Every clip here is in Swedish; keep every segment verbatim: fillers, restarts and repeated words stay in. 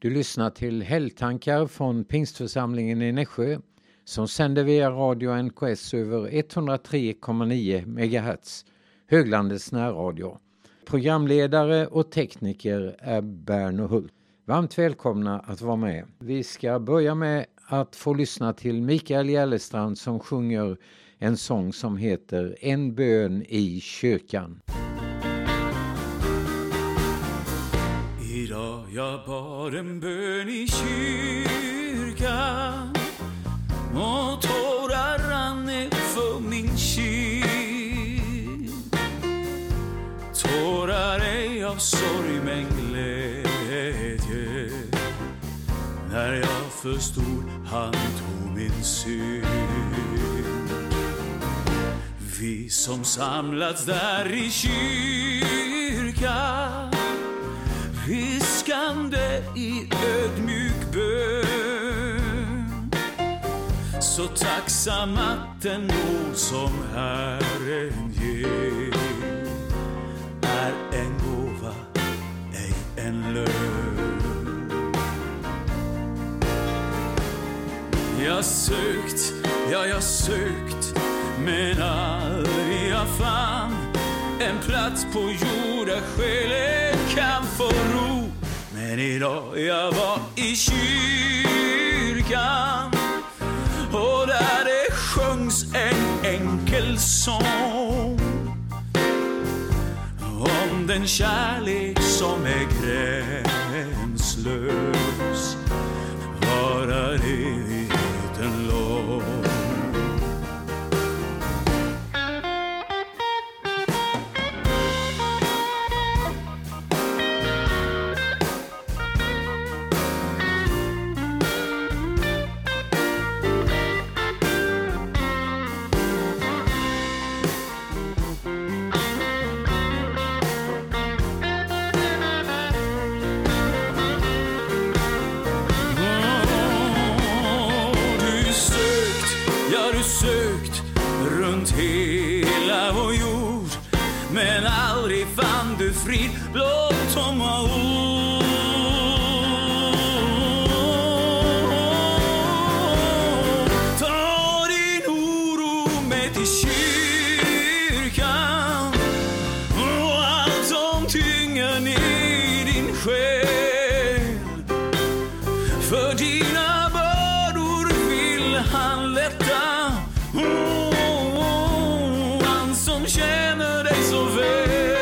Du lyssnar till Helgtankar från Pingstförsamlingen i Nässjö som sänder via radio N K S över etthundratre komma nio megahertz, Höglandets närradio. Programledare och tekniker är Berno Hult. Varmt välkomna att vara med. Vi ska börja med att få lyssna till Mikael Gällestrand som sjunger en sång som heter En bön i kyrkan. Idag jag bad en bön i kyrkan och tårar rann ner för min kind. Tårar ej av sorg men glädje när jag förstod han tog min synd. Vi som samlats där i kyrkan viskande i ödmjuk bön, så tacksam att den nåd som Herren ger är en gåva, ej en lön. Jag sökt, ja jag sökt, men aldrig jag fann en plats på jorden själen kan få ro. Men idag jag var i kyrkan och där det sjöngs en enkel sång om den kärlek som är gränslös, varar evigheten lång. Sökt runt hela vår jord, men aldrig fann du frid, blott tomma ord. Ta din oro med till kyrkan och allt som tynger ner din själ. För dina bördor vill han lätta. Oh, han som känner dig så väl.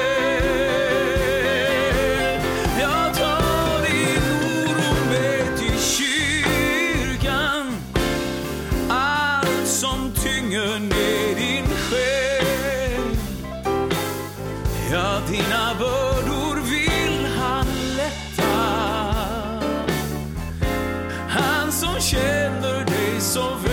Jag tar din oro med till kyrkan, allt som tynger ner din själ. Ja, dina bördor vill han lätta. Han som känner dig så väl.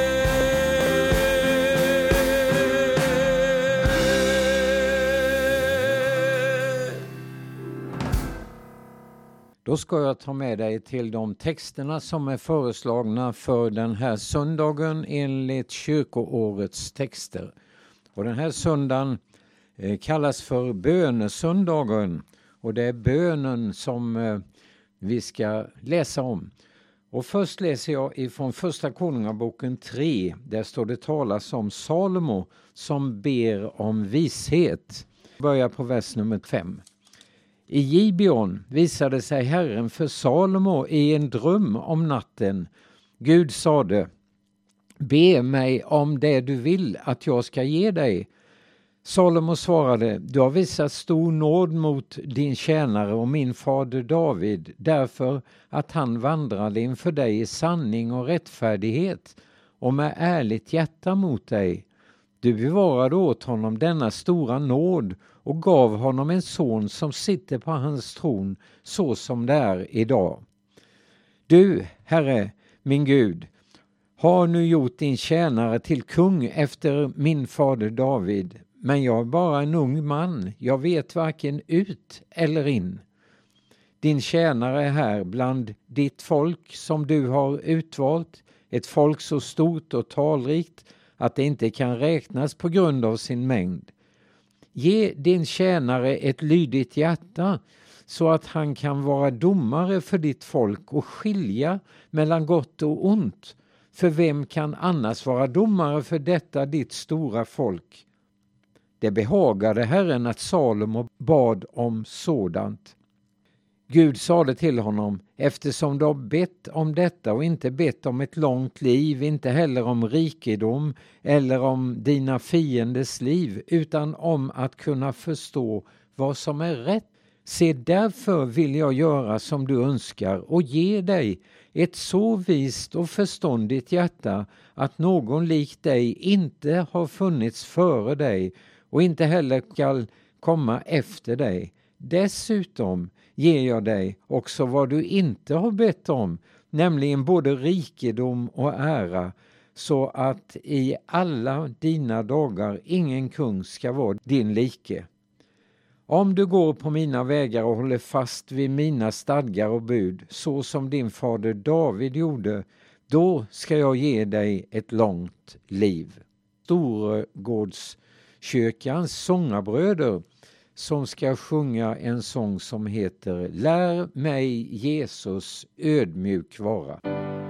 Då ska jag ta med dig till de texterna som är föreslagna för den här söndagen enligt kyrkoårets texter. Och den här söndagen eh, kallas för bönesöndagen, och det är bönen som eh, vi ska läsa om. Och först läser jag ifrån första Konungaboken tre, där står det talas om Salomo som ber om vishet. Börjar på vers nummer fem. I Gibeon visade sig Herren för Salomo i en dröm om natten. Gud sade: be mig om det du vill att jag ska ge dig. Salomo svarade: du har visat stor nåd mot din tjänare och min fader David, därför att han vandrade inför dig i sanning och rättfärdighet och med ärligt hjärta mot dig. Du bevarade åt honom denna stora nåd och gav honom en son som sitter på hans tron så som det är idag. Du, Herre, min Gud, har nu gjort din tjänare till kung efter min fader David, men jag är bara en ung man, jag vet varken ut eller in. Din tjänare är här bland ditt folk som du har utvalt, ett folk så stort och talrikt att det inte kan räknas på grund av sin mängd. Ge din tjänare ett lydigt hjärta så att han kan vara domare för ditt folk och skilja mellan gott och ont. För vem kan annars vara domare för detta ditt stora folk? Det behagade Herren att Salomo bad om sådant. Gud sade till honom, eftersom du har bett om detta och inte bett om ett långt liv, inte heller om rikedom eller om dina fienders liv, utan om att kunna förstå vad som är rätt. Se, därför vill jag göra som du önskar och ge dig ett så vist och förståndigt hjärta att någon lik dig inte har funnits före dig och inte heller skall komma efter dig. Dessutom ger jag dig också vad du inte har bett om, nämligen både rikedom och ära, så att i alla dina dagar ingen kung ska vara din like. Om du går på mina vägar och håller fast vid mina stadgar och bud, så som din fader David gjorde, då ska jag ge dig ett långt liv. Storgårdskyrkans sångarbröder som ska sjunga en sång som heter Lär mig Jesus ödmjuk vara.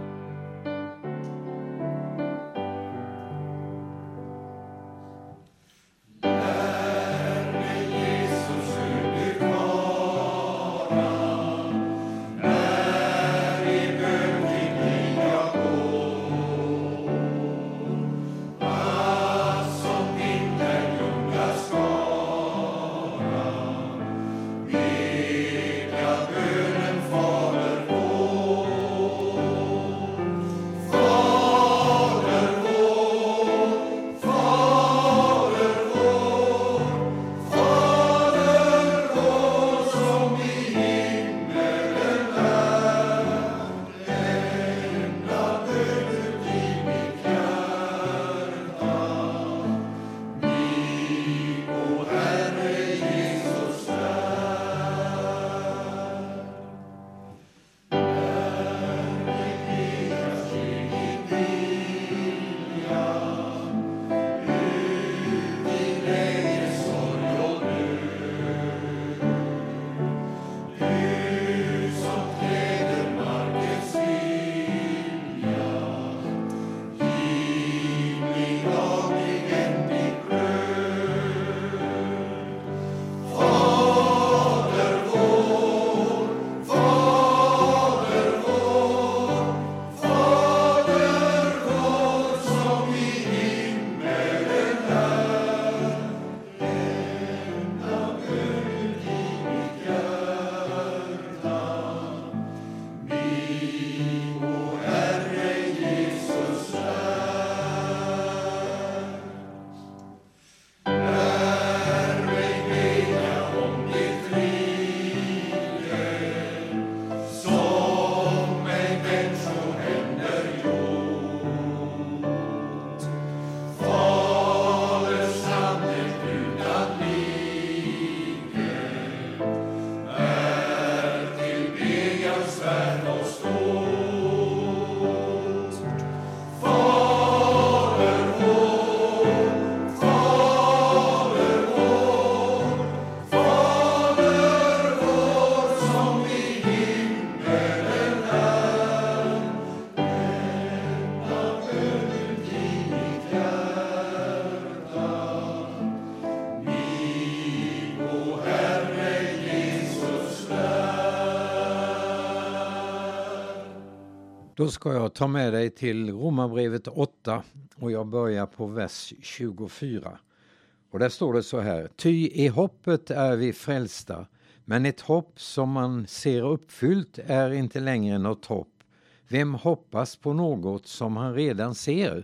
Då ska jag ta med dig till Romarbrevet åtta och jag börjar på vers tjugofyra. Och där står det så här: Ty i hoppet är vi frälsta, men ett hopp som man ser uppfyllt är inte längre något hopp. Vem hoppas på något som han redan ser?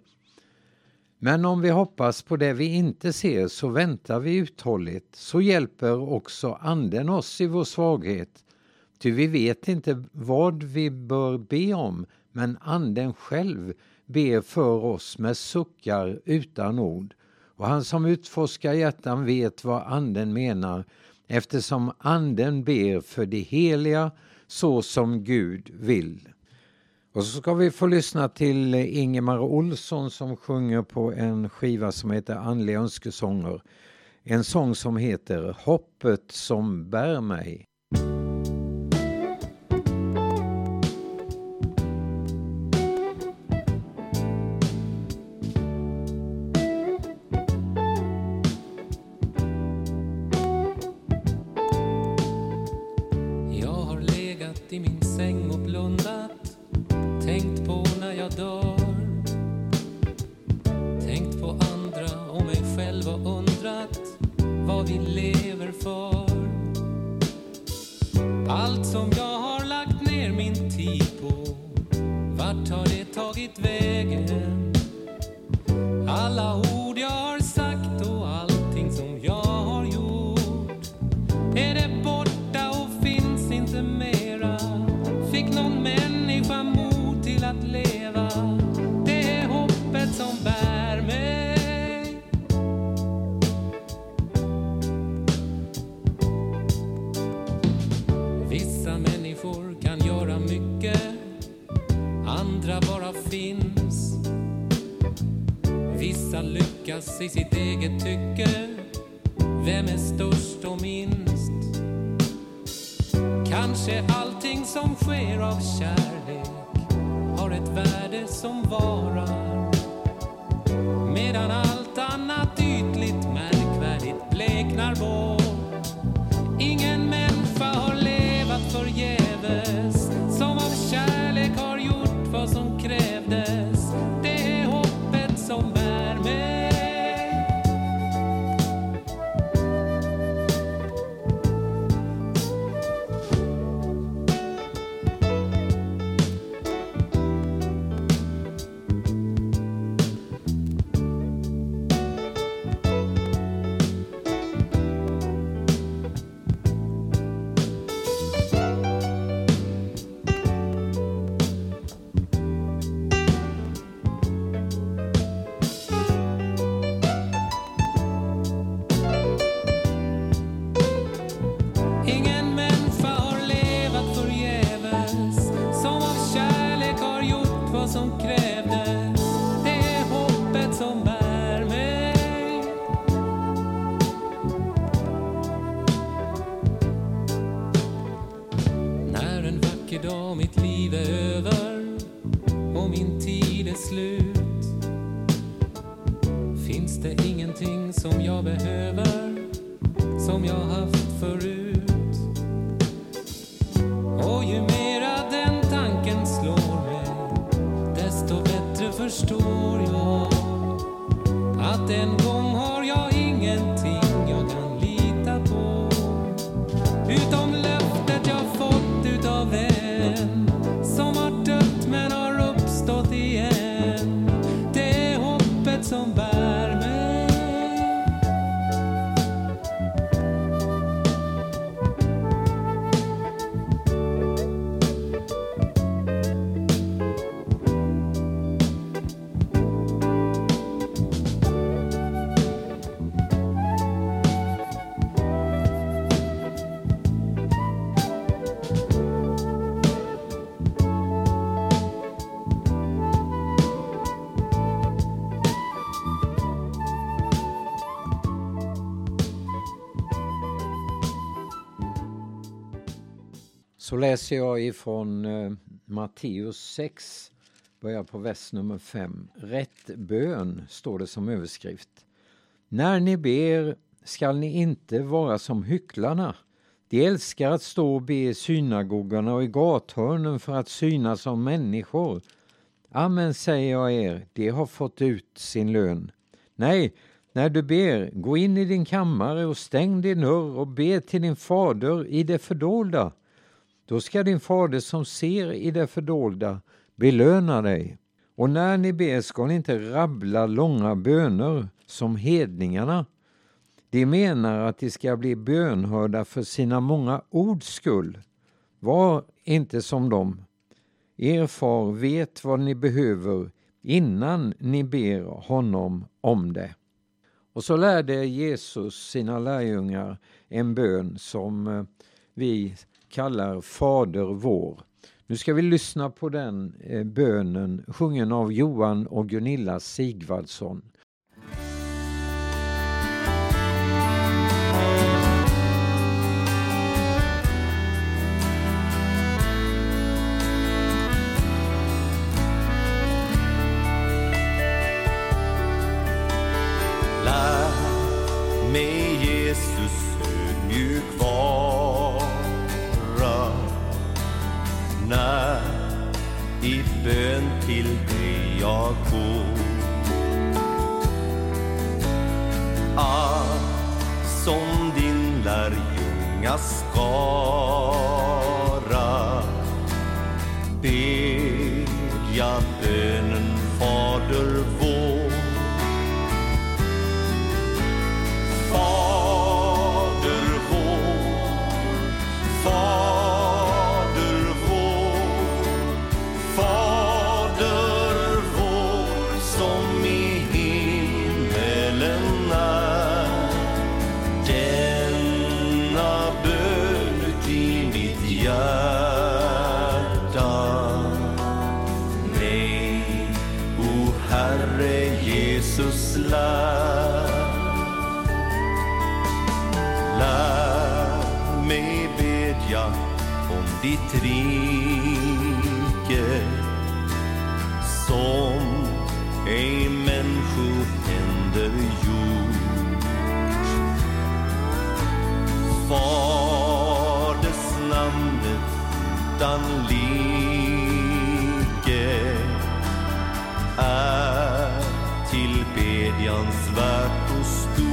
Men om vi hoppas på det vi inte ser så väntar vi uthålligt, så hjälper också anden oss i vår svaghet. Ty vi vet inte vad vi bör be om, men anden själv ber för oss med suckar utan ord. Och han som utforskar hjärtan vet vad anden menar, eftersom anden ber för de heliga så som Gud vill. Och så ska vi få lyssna till Ingemar Olsson som sjunger på en skiva som heter Andliga önskesånger. En sång som heter Hoppet som bär mig. säng och blundat, tänkt på när jag dör, tänkt på andra och mig själv och undrat vad vi lever för. Allt som jag har lagt ner min tid på, vart har det tagit vägen? Alla ord jag har sagt och allting som jag har gjort, är det borta och finns inte mera? Fick någon människa mod till att leva? Det är hoppet som bär mig. Vissa människor kan göra mycket, andra bara finns. Vissa lyckas i sitt eget tycke, vem är störst och minst? Kanske allting som sker av kärlek har ett värde som varar, medan allt annat ytligt märkvärdigt bleknar bort. Ingen människa har levat förgäves, som av kärlek har gjort vad som krävdes. Det är hoppet som bär mig. Som krävdes, det är hoppet som bär mig. När en vacker dag mitt liv är över och min tid är slut, finns det ingenting som jag behöver som jag haft förut. Och ju mera den tanken slår mig, desto bättre förstår jag att en gång har jag ingenting jag kan lita på, utom löftet jag fått utav en som har dött men har uppstått igen. Det är hoppet som bär mig. Så läser jag ifrån eh, Matteus sex, börjar på vers nummer fem. Rätt bön står det som överskrift. När ni ber skall ni inte vara som hycklarna. De älskar att stå och be i synagogorna och i gathörnen för att synas som människor. Amen, säger jag er, de har fått ut sin lön. Nej, när du ber, gå in i din kammare och stäng din dörr och be till din fader i det fördolda. Då ska din fader som ser i det fördolda belöna dig. Och när ni ber ska ni inte rabbla långa böner som hedningarna. De menar att de ska bli bönhörda för sina många ords skull. Var inte som dem. Er far vet vad ni behöver innan ni ber honom om det. Och så lärde Jesus sina lärjungar en bön som vi kallar Fader vår. Nu ska vi lyssna på den bönen sjungen av Johan och Gunilla Sigvardsson. Lär mig Jesus ödmjuk vara när i bön till dig jag går. Att som din lärjunga skara ber jag bönen Fader vår. Fader vår, Fader vår, Fader vår som i himmelen är. Denna bön ut i mitt hjärta. Nej, o Herre Jesus, lär. Lär mig bedja om ditt rike som ej människohänder gjort. Faders namnet utan like är tillbedjansvärt och stort.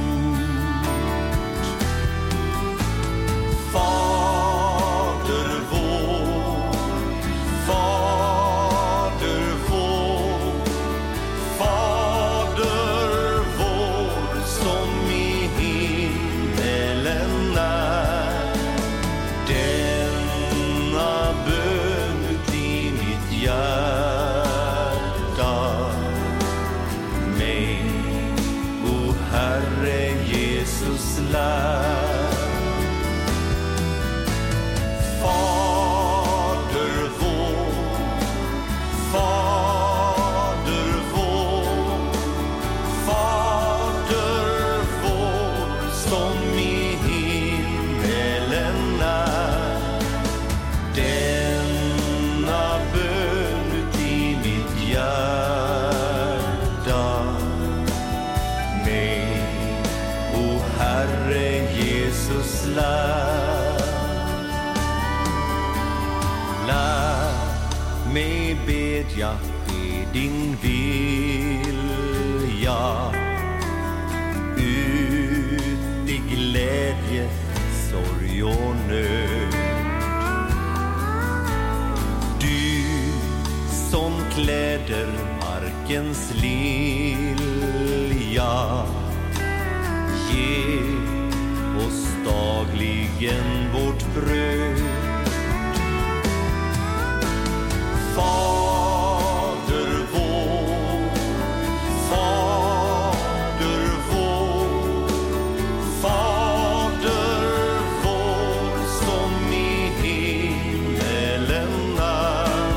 Fader vår, Fader vår, Fader vår som i himmelen är. Denna bön ut i mitt hjärta. Mig, o Herre Jesus, lär. Fader vår, Fader vår, Fader vår som i himmelen är. Denna bön ut i mitt hjärta. Mig, o Herre Jesus, lär. Lär mig bedja i din vilja, ut i glädje, sorg och nöd. Du som kläder markens lilja, ge oss dagligen vårt bröd. Fader vår, Fader vår, Fader vår som i himmelen är.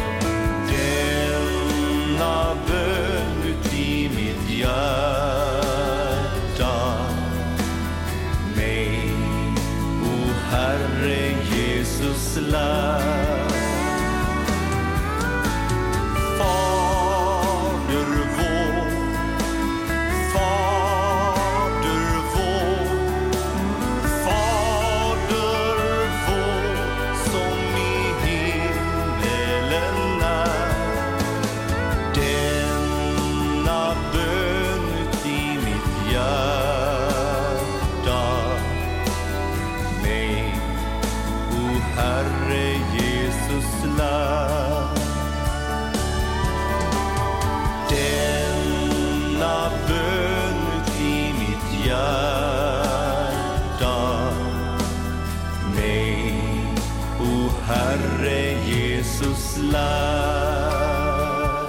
Denna bön ut i mitt hjärta. Mig, o Herre Jesus, lär. Herre Jesus, lär.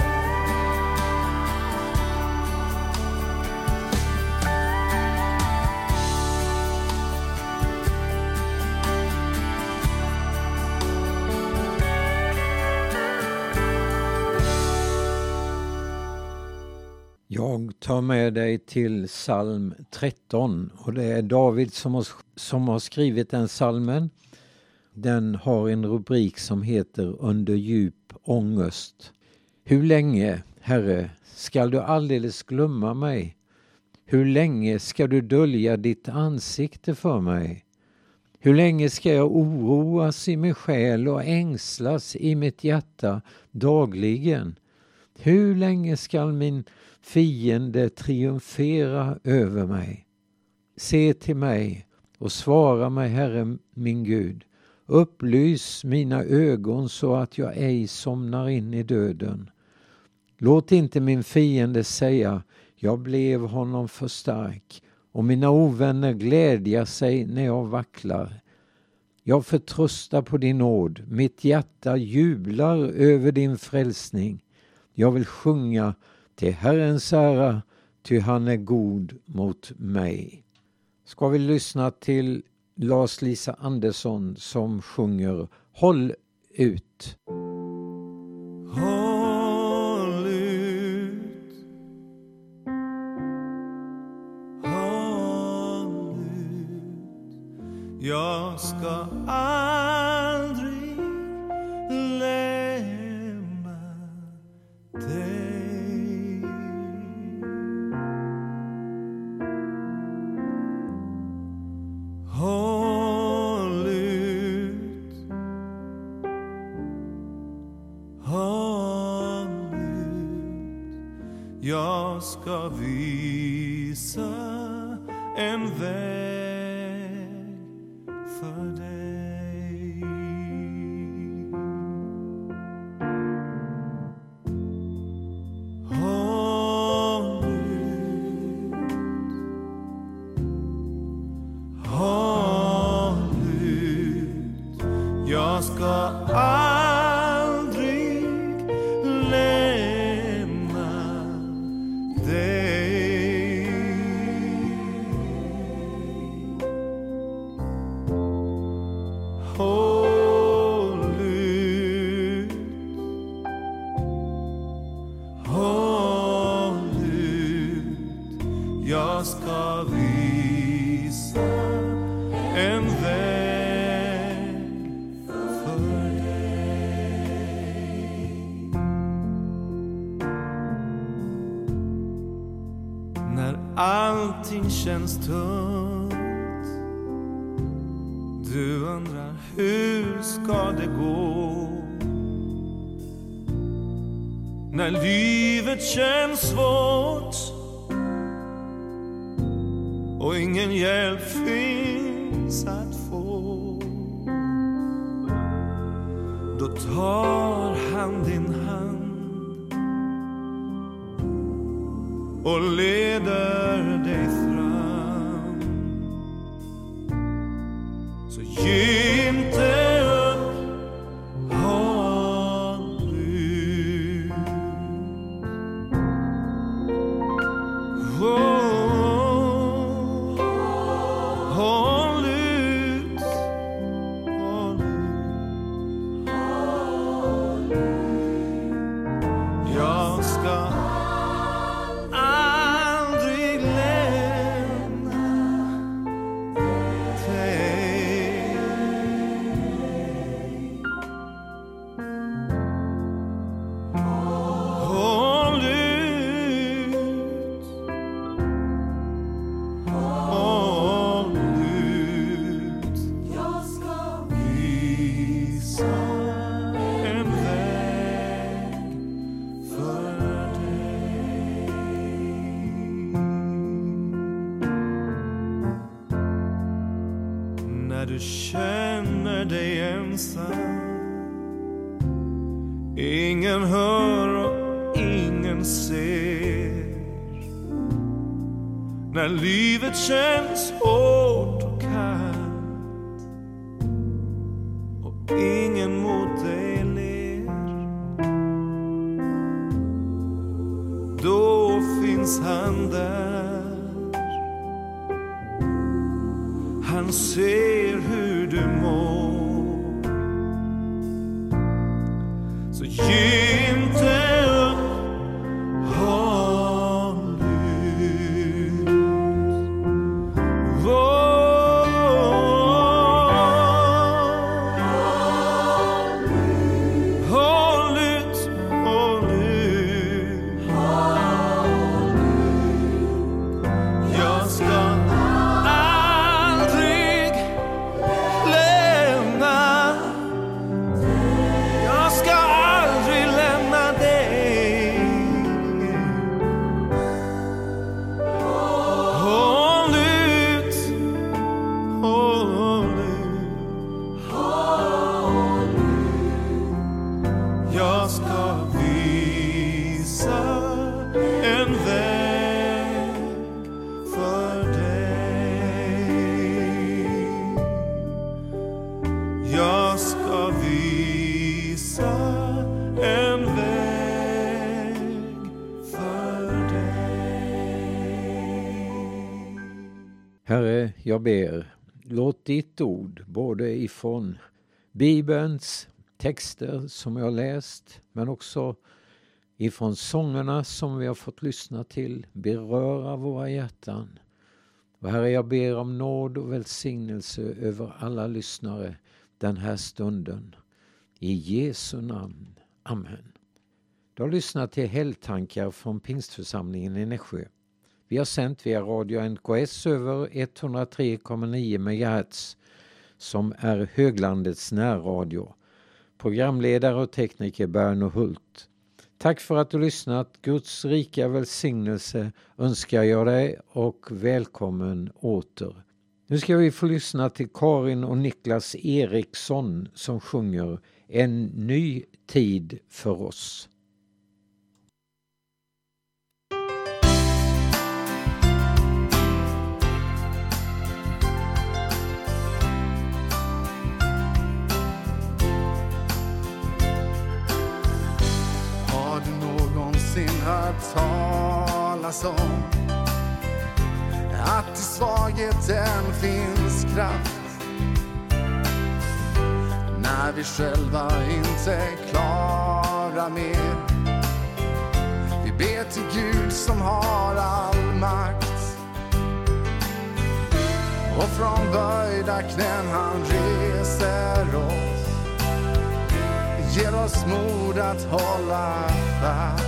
Jag tar med dig till psalm tretton och det är David som har, som har skrivit den psalmen. Den har en rubrik som heter Under djup ångest. Hur länge, Herre, skall du alldeles glömma mig? Hur länge ska du dölja ditt ansikte för mig? Hur länge ska jag oroas i min själ och ängslas i mitt hjärta dagligen? Hur länge skall min fiende triumfera över mig? Se till mig och svara mig, Herre min Gud. Upplys mina ögon så att jag ej somnar in i döden. Låt inte min fiende säga, jag blev honom för stark, och mina ovänner glädja sig när jag vacklar. Jag förtröstar på din nåd, mitt hjärta jublar över din frälsning. Jag vill sjunga till Herrens ära, ty han är god mot mig. Ska vi lyssna till Lars-Lisa Andersson som sjunger Håll ut. Håll ut. Håll ut. Jag ska aldrig lämna dig. Håll ut. Håll ut. Jag ska visa en väg för dig. Håll ut. Håll ut. Jag ska aldrig lämna dig. Håll ut. Håll ut. Jag ska visa en väg för dig. När allting känns tungt, du undrar hur ska det gå? När livet känns svårt och ingen hjälp finns att få, då tar han din hand och leder dig fram. Så ge inte upp, håll ut. Oh, håll ut. Håll ut. Jag ska aldrig lämna dig. Håll ut. Håll ut. Jag ska visa en väg för dig. När du känner dig ensam, ingen hör och ingen ser. När livet känns hårt och kallt och ingen mot dig ler, då finns han där. Han ser hur du mår. Så ge inte upp, håll ut. Oh, håll ut, håll ut. Jag ska aldrig Jag ska visa en väg för dig. Jag ska visa en väg för dig. Herre, jag ber, låt ditt ord, både ifrån Bibelns texter som jag har läst, men också ifrån sångerna som vi har fått lyssna till, beröra våra hjärtan. Och Herre, jag ber om nåd och välsignelse över alla lyssnare den här stunden. I Jesu namn. Amen. Du har lyssnat till Helgtankar från Pingstförsamlingen i Nässjö. Vi har sänt via radio N K S över etthundratre komma nio megahertz som är höglandets närradio. Programledare och tekniker Berno Hult. Tack för att du lyssnat. Guds rika välsignelse önskar jag dig och välkommen åter. Nu ska vi få lyssna till Karin och Niklas Eriksson som sjunger En ny tid för oss. Hört talas om att i svagheten finns kraft, när vi själva inte klarar mer. Vi ber till Gud som har all makt, och från böjda knän han reser oss, ger oss mod att hålla fast.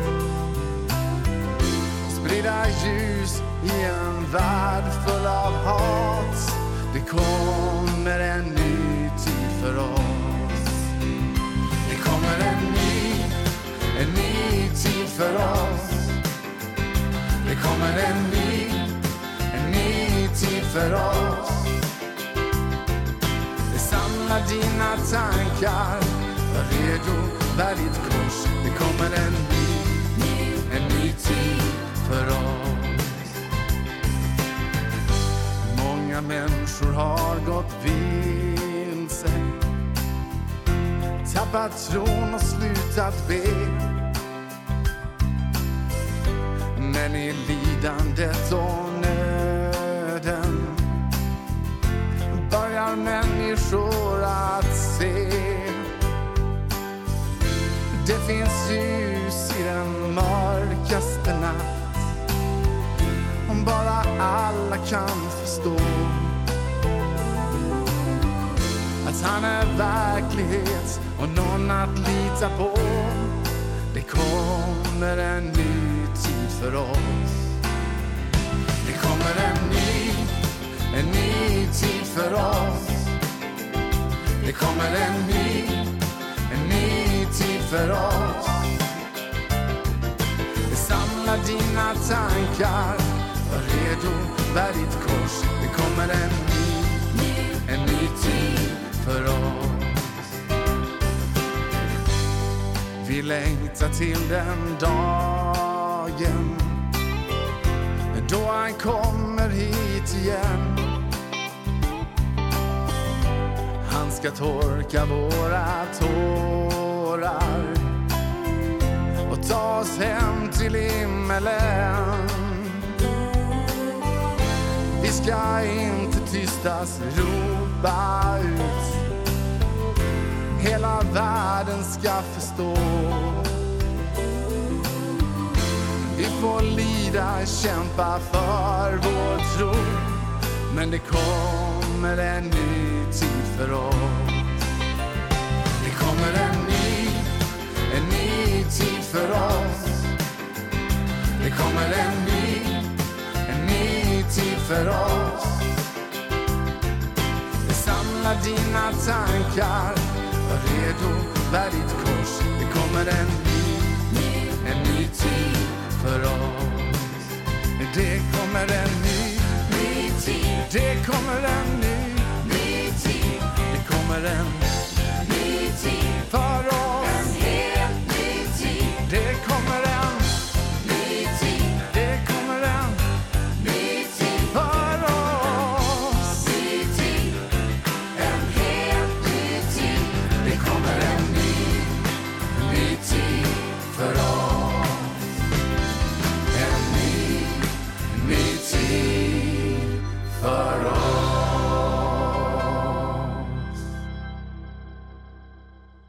Sprida ljus i en värld full av hat. Det kommer en ny tid för oss. Det kommer en ny, en ny tid för oss. Det kommer en ny, en ny tid för oss. Det samlar dina tankar, var redo, bär ditt kors. Det kommer en ny, en ny tid för oss. Många människor har gått vilse, tappat tron och slutat be. Men i lidandet och nöden börjar människor att se. Det finns ljus i den mörkaste natt, om bara alla kan förstå att han är verklighet och någon att lita på. Det kommer en ny tid för oss. Det kommer en ny, en ny tid för oss. Det kommer en ny, en ny tid för oss. Det samlar dina tankar, var redo, bär ditt kors. Det kommer en ny, en ny tid för oss. Vi längtar till den dagen då han kommer hit igen. Han ska torka våra tårar och ta oss hem till himmelen. Vi ska inte tystas, ropa ut. Hela världen ska förstå. Vi får lida, kämpa för vår tro, men det kommer en ny tid för oss. Det kommer en ny, en ny tid för oss. Det kommer en ny, en ny tid för oss. Det samlar dina tankar, var redo, bär ditt kors. Det kommer en ny, en ny tid för oss. Det kommer en ny, ny tid. Det kommer en ny, ny tid. Det kommer en